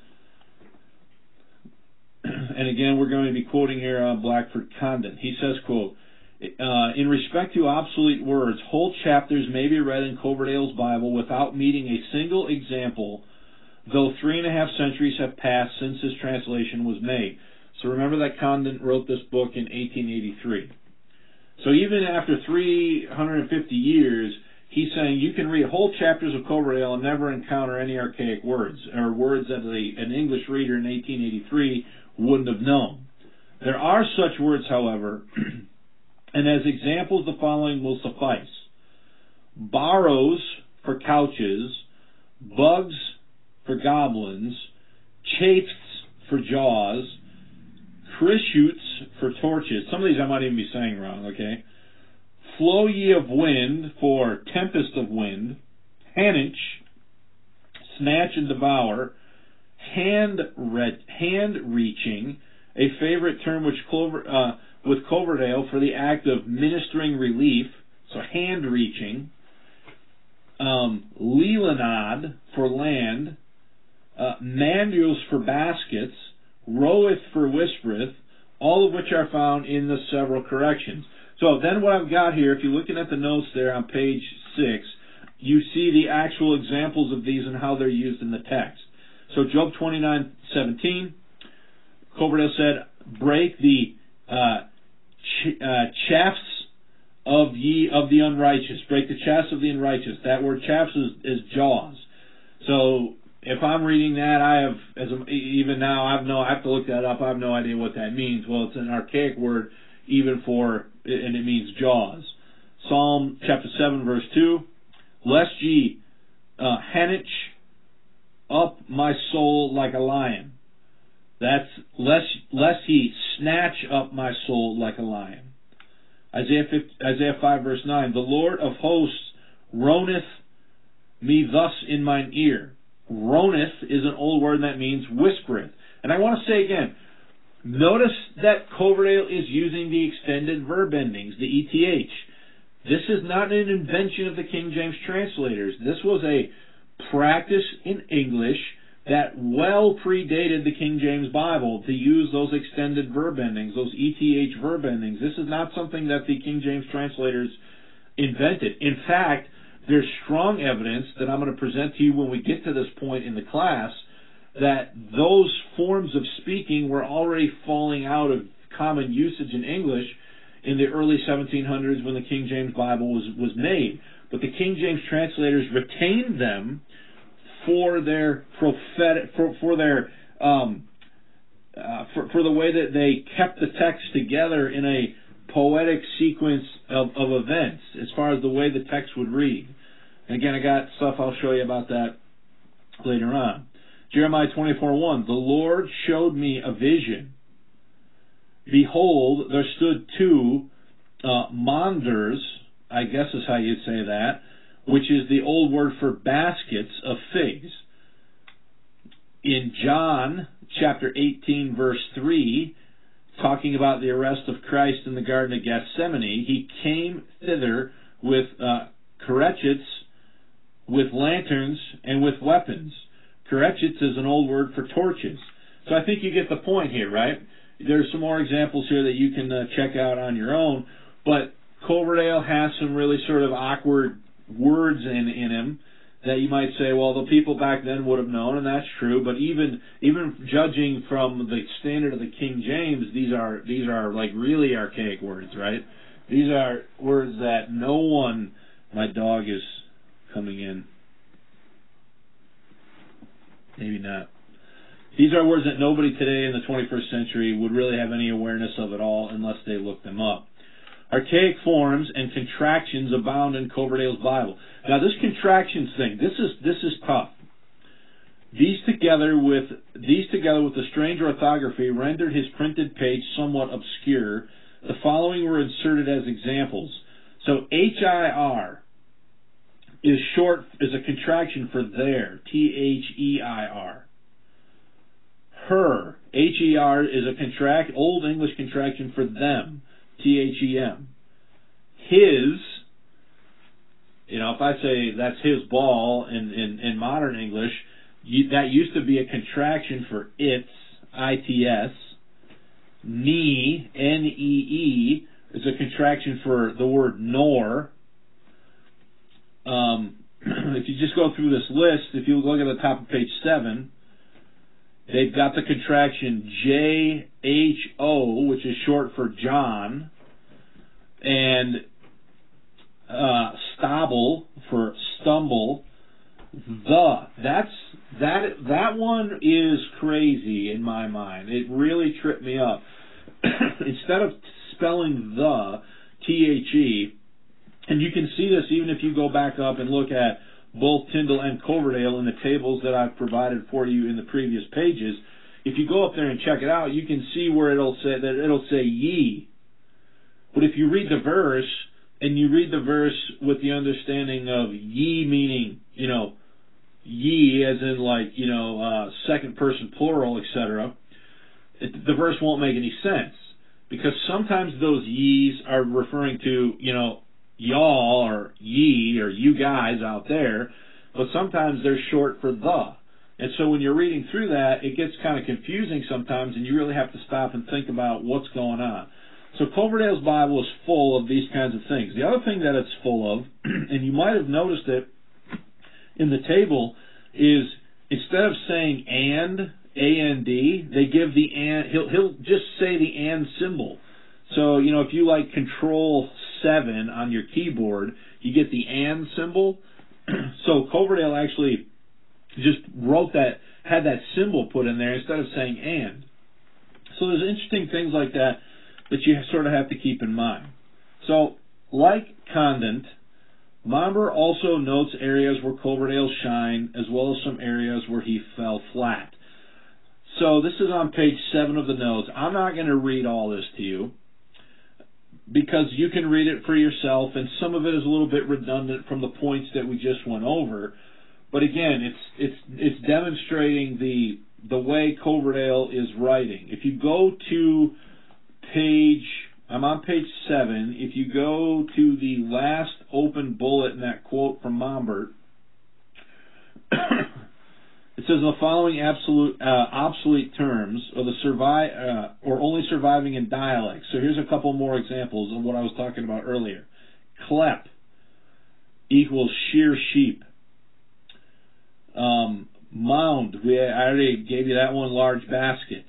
And again, we're going to be quoting here uh, Blackford Condon. He says, quote, uh, in respect to obsolete words, whole chapters may be read in Coverdale's Bible without meeting a single example, though three and a half centuries have passed since this translation was made. So remember that Condon wrote this book in eighteen eighty-three. So even after three hundred fifty years, he's saying you can read whole chapters of Coverdale and never encounter any archaic words, or words that a, an English reader in eighteen eighty-three wouldn't have known. There are such words, however, and as examples the following will suffice. Barrows for couches, bugs for goblins, chafes for jaws, Chrishoots for torches. Some of these I might even be saying wrong, okay? Flow ye of wind for tempest of wind, hanich, snatch and devour, hand re- hand reaching, a favorite term which Clover, uh, with Coverdale for the act of ministering relief, so hand reaching, um, leelanad for land, uh, manuals for baskets, roweth for whispereth, all of which are found in the several corrections. So then what I've got here, if you're looking at the notes there on page six, you see the actual examples of these and how they're used in the text. So Job twenty-nine seventeen, Coverdale said, break the uh, ch- uh, chaffs of ye of the unrighteous. Break the chaffs of the unrighteous. That word chaffs is, is jaws. So if I'm reading that, I have, as a, even now, I have no, I have to look that up. I have no idea what that means. Well, it's an archaic word, even for, and it means jaws. Psalm chapter seven, verse two, lest ye uh, hanich up my soul like a lion. That's lest lest he snatch up my soul like a lion. Isaiah fifty, Isaiah five, verse nine, the Lord of hosts roaneth me thus in mine ear. Roneth is an old word that means whispereth. And I want to say again, notice that Coverdale is using the extended verb endings, the E T H. This is not an invention of the King James translators. This was a practice in English that well predated the King James Bible to use those extended verb endings, those E T H verb endings. This is not something that the King James translators invented. In fact, there's strong evidence that I'm going to present to you when we get to this point in the class that those forms of speaking were already falling out of common usage in English in the early seventeen hundreds when the King James Bible was, was made. But the King James translators retained them for their prophetic, for, for their, um, uh, for, for the way that they kept the text together in a poetic sequence of, of events as far as the way the text would read. And again, I got stuff I'll show you about that later on. Jeremiah twenty-four one, the Lord showed me a vision. Behold, there stood two uh, monders, I guess is how you'd say that, which is the old word for baskets of figs. In John chapter eighteen, verse three, talking about the arrest of Christ in the Garden of Gethsemane, he came thither with uh, kerechits, with lanterns, and with weapons. Kerechits is an old word for torches. So I think you get the point here, right? There's some more examples here that you can uh, check out on your own, but Coverdale has some really sort of awkward words in, in him that you might say, well, the people back then would have known, and that's true. But even even judging from the standard of the King James, these are these are like really archaic words, right? These are words that no one. My dog is coming in. Maybe not. These are words that nobody today in the twenty-first century would really have any awareness of at all unless they look them up. Archaic forms and contractions abound in Coverdale's Bible. Now, this contractions thing, this is this is tough. These together with these together with the strange orthography rendered his printed page somewhat obscure. The following were inserted as examples. So H I R is short is a contraction for there, T H E I R. Her, H E R, is a contract Old English contraction for them, T H E M. His, you know, if I say that's his ball in, in, in modern English, you, that used to be a contraction for its, I T S. Knee, N E E, is a contraction for the word nor. Um, if you just go through this list, if you look at the top of page seven, they've got the contraction J H O, which is short for John, and uh, stable for stumble. The that's that that one is crazy in my mind. It really tripped me up. Instead of spelling the T H E, and you can see this even if you go back up and look at both Tyndale and Coverdale in the tables that I've provided for you in the previous pages. If you go up there and check it out, you can see where it'll say that it'll say ye. But if you read the verse, and you read the verse with the understanding of ye meaning, you know, ye as in like, you know, uh, second person plural, et cetera, the verse won't make any sense. Because sometimes those ye's are referring to, you know, y'all or ye or you guys out there, but sometimes they're short for the. And so when you're reading through that, it gets kind of confusing sometimes, and you really have to stop and think about what's going on. So Coverdale's Bible is full of these kinds of things. The other thing that it's full of, and you might have noticed it in the table, is instead of saying and, A N D, they give the and, he'll, he'll just say the and symbol. So, you know, if you like control seven on your keyboard, you get the and symbol. So Coverdale actually just wrote that, had that symbol put in there instead of saying and. So there's interesting things like that that you sort of have to keep in mind. So, like Condent, Momber also notes areas where Coverdale shined, as well as some areas where he fell flat. So this is on page seven of the notes. I'm not going to read all this to you, because you can read it for yourself, and some of it is a little bit redundant from the points that we just went over. But again, it's it's it's demonstrating the the way Coverdale is writing. If you go to page, I'm on page seven. If you go to the last open bullet in that quote from Mombert, it says the following absolute uh, obsolete terms or the survive uh, or only surviving in dialects. So here's a couple more examples of what I was talking about earlier. Clep equals shear sheep. Um, mound, we I already gave you that one. Large basket.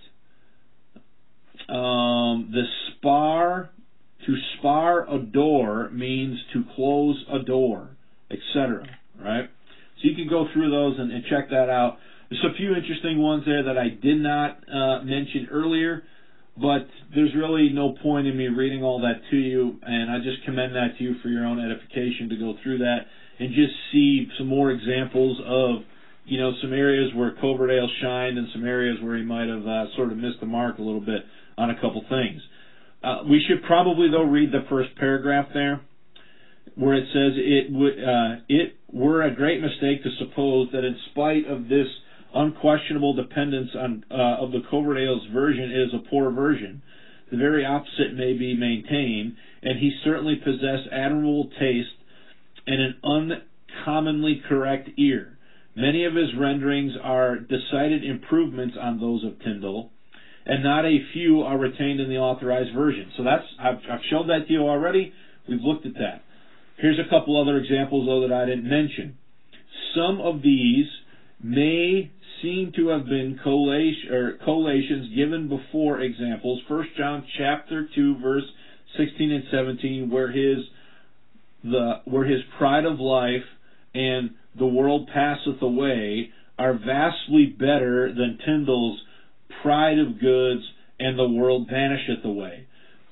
Um, the spar, to spar a door means to close a door, et cetera. Right? So you can go through those and, and check that out. There's a few interesting ones there that I did not uh, mention earlier, but there's really no point in me reading all that to you, and I just commend that to you for your own edification to go through that and just see some more examples of, you know, some areas where Coverdale shined and some areas where he might have uh, sort of missed the mark a little bit on a couple things. Uh, we should probably, though, read the first paragraph there, where it says it would uh, it were a great mistake to suppose that in spite of this unquestionable dependence on uh, of the Coverdale's version, it is a poor version. The very opposite may be maintained, and he certainly possessed admirable taste and an uncommonly correct ear. Many of his renderings are decided improvements on those of Tyndale, and not a few are retained in the authorized version. So that's I've, I've shown that to you already. We've looked at that. Here's a couple other examples, though, that I didn't mention. Some of these may seem to have been collation, or collations given before examples. First John chapter two, verse sixteen and seventeen, where his the where his pride of life and the world passeth away are vastly better than Tyndale's pride of goods and the world vanisheth away.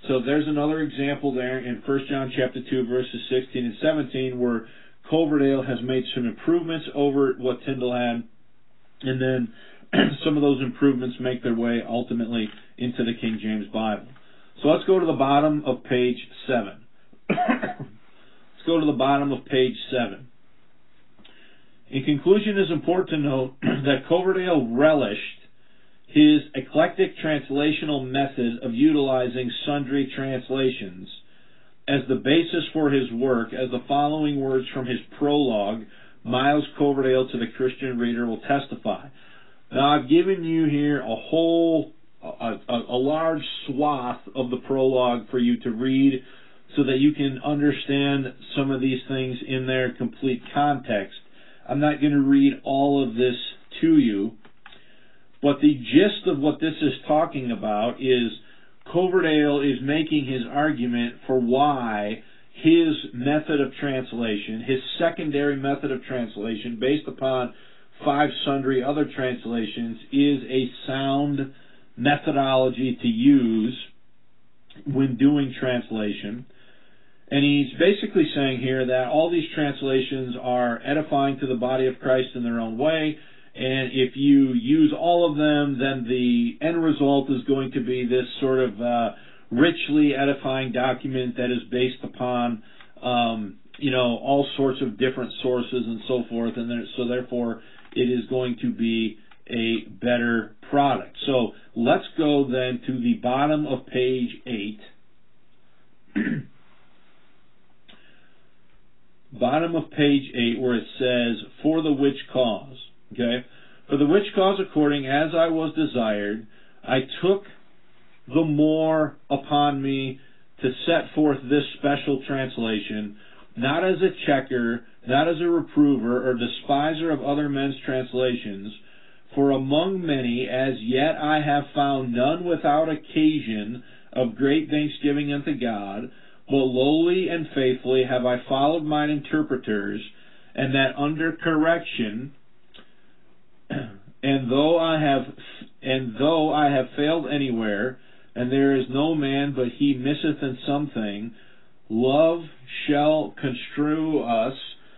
So there's another example there in First John chapter two, verses sixteen and seventeen, where Coverdale has made some improvements over what Tyndale had, and then some of those improvements make their way ultimately into the King James Bible. So let's go to the bottom of page seven. Let's go to the bottom of page seven. In conclusion, it is important to note that Coverdale relished his eclectic translational method of utilizing sundry translations as the basis for his work, as the following words from his prologue, Miles Coverdale to the Christian Reader, will testify. Now, I've given you here a whole, a, a, a large swath of the prologue for you to read so that you can understand some of these things in their complete context. I'm not going to read all of this to you, but the gist of what this is talking about is Coverdale is making his argument for why his method of translation, his secondary method of translation, based upon five sundry other translations, is a sound methodology to use when doing translation. And he's basically saying here that all these translations are edifying to the body of Christ in their own way, and if you use all of them, then the end result is going to be this sort of uh, richly edifying document that is based upon, um, you know, all sorts of different sources and so forth, and there, so therefore it is going to be a better product. So let's go then to the bottom of page eight. Bottom of page eight, where it says, "For the which cause," okay? "For the which cause, according as I was desired, I took the more upon me to set forth this special translation, not as a checker, not as a reprover or despiser of other men's translations, for among many as yet I have found none without occasion of great thanksgiving unto God, but lowly and faithfully have I followed mine interpreters, and that under correction, and though I have and though I have failed anywhere, and there is no man but he misseth in something, love shall construe us,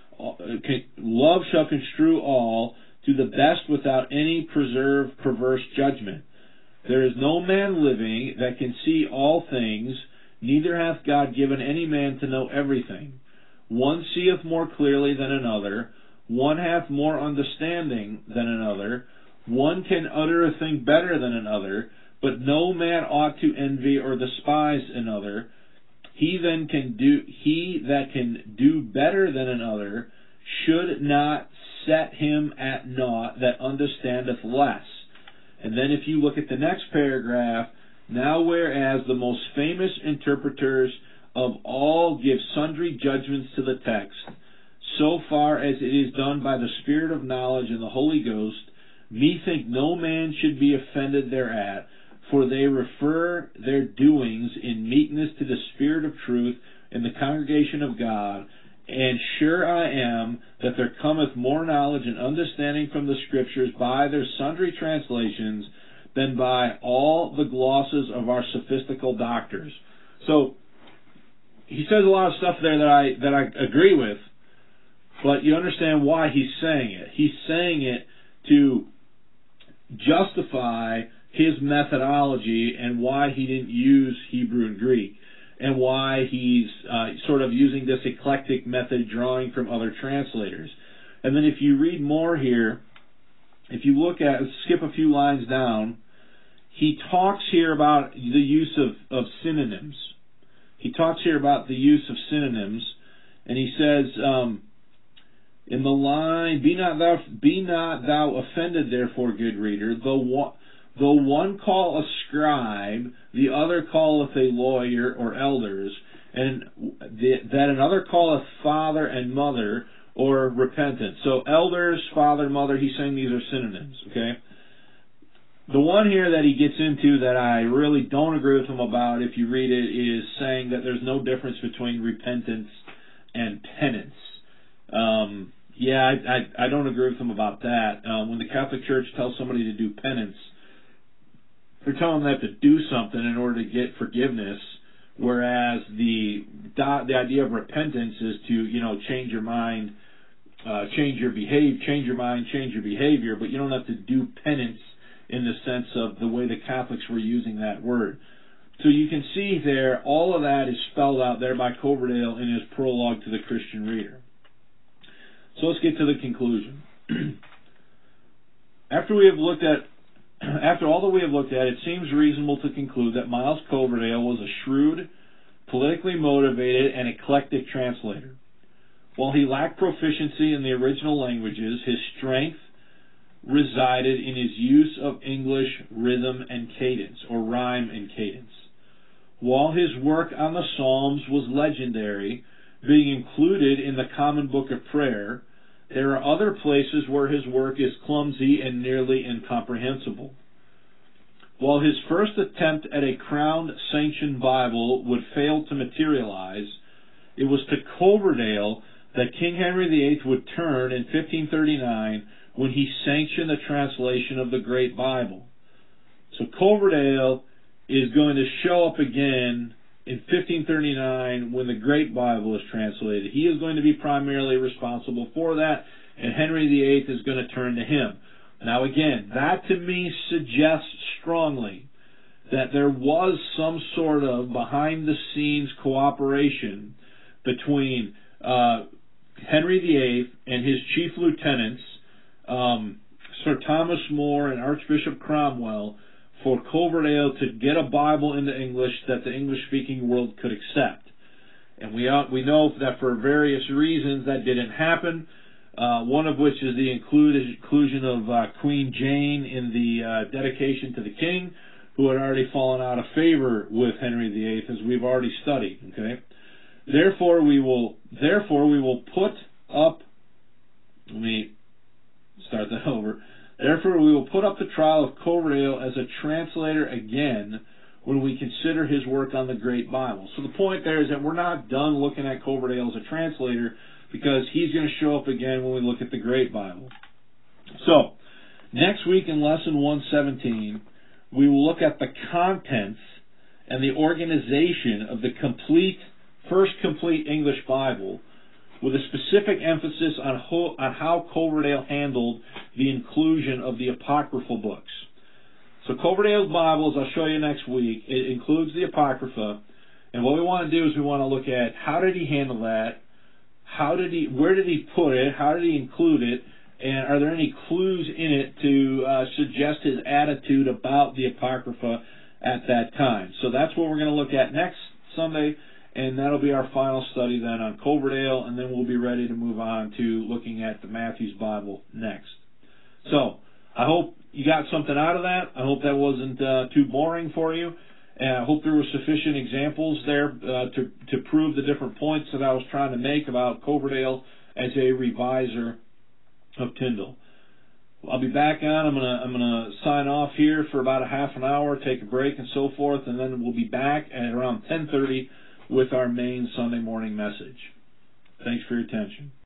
love shall construe all to the best without any preserve perverse judgment. There is no man living that can see all things, neither hath God given any man to know everything. One seeth more clearly than another, one hath more understanding than another, one can utter a thing better than another, but no man ought to envy or despise another. He then can do he that can do better than another should not set him at naught that understandeth less. And then if you look at the next paragraph, now whereas the most famous interpreters of all give sundry judgments to the text, so far as it is done by the Spirit of knowledge and the Holy Ghost, methink no man should be offended thereat, for they refer their doings in meekness to the Spirit of truth in the congregation of God, and sure I am that there cometh more knowledge and understanding from the Scriptures by their sundry translations than by all the glosses of our sophistical doctors. So he says a lot of stuff there that I that I agree with, but you understand why he's saying it. He's saying it to justify his methodology and why he didn't use Hebrew and Greek, and why he's uh, sort of using this eclectic method, drawing from other translators. And then if you read more here, if you look at, skip a few lines down, he talks here about the use of, of synonyms. He talks here about the use of synonyms, and he says, um, in the line, be not thou be not thou offended, therefore, good reader, though one, though one call a scribe, the other calleth a lawyer or elders, and the, that another calleth father and mother or repentant. So elders, father, mother, he's saying these are synonyms, okay? The one here that he gets into that I really don't agree with him about, if you read it, is saying that there's no difference between repentance and penance. Um, yeah, I, I, I don't agree with him about that. Um, when the Catholic Church tells somebody to do penance, they're telling them they have to do something in order to get forgiveness. whereas the the idea of repentance is to, you know, change your mind, uh, change your behave, change your mind, change your behavior, but you don't have to do penance in the sense of the way the Catholics were using that word. So you can see there, all of that is spelled out there by Coverdale in his prologue to the Christian Reader. So let's get to the conclusion. After we have looked at, after all that we have looked at, it seems reasonable to conclude that Miles Coverdale was a shrewd, politically motivated, and eclectic translator. While he lacked proficiency in the original languages, his strength resided in his use of English rhythm and cadence, or rhyme and cadence. While his work on the Psalms was legendary, being included in the Common Book of Prayer, there are other places where his work is clumsy and nearly incomprehensible. While his first attempt at a crowned sanctioned Bible would fail to materialize, it was to Coverdale that King Henry the Eighth would turn in fifteen thirty-nine when he sanctioned the translation of the Great Bible. So Coverdale is going to show up again in fifteen thirty-nine when the Great Bible is translated. He is going to be primarily responsible for that, and Henry the Eighth is going to turn to him. Now again, that to me suggests strongly that there was some sort of behind-the-scenes cooperation between uh, Henry the Eighth and his chief lieutenants, um, Sir Thomas More and Archbishop Cromwell, for Coverdale to get a Bible into English that the English-speaking world could accept. And we uh, we know that for various reasons that didn't happen, uh, one of which is the include, inclusion of uh, Queen Jane in the uh, dedication to the king, who had already fallen out of favor with Henry the Eighth, as we've already studied. Okay, therefore we will therefore we will put up. Let me start that over. Therefore, we will put up the trial of Coverdale as a translator again when we consider his work on the Great Bible. So the point there is that we're not done looking at Coverdale as a translator, because he's going to show up again when we look at the Great Bible. So, next week in Lesson one seventeen, we will look at the contents and the organization of the complete, first complete English Bible, with a specific emphasis on how, on how Coverdale handled the inclusion of the apocryphal books. So Coverdale's Bible, as I'll show you next week, it includes the Apocrypha, and what we want to do is we want to look at how did he handle that, how did he, where did he put it, how did he include it, and are there any clues in it to uh, suggest his attitude about the Apocrypha at that time. So that's what we're going to look at next Sunday. And that'll be our final study then on Coverdale, and then we'll be ready to move on to looking at the Matthew's Bible next. So, I hope you got something out of that. I hope that wasn't uh, too boring for you. And I hope there were sufficient examples there uh, to, to prove the different points that I was trying to make about Coverdale as a reviser of Tyndale. I'll be back on. I'm gonna I'm gonna sign off here for about a half an hour, take a break and so forth, and then we'll be back at around ten thirty with our main Sunday morning message. Thanks for your attention.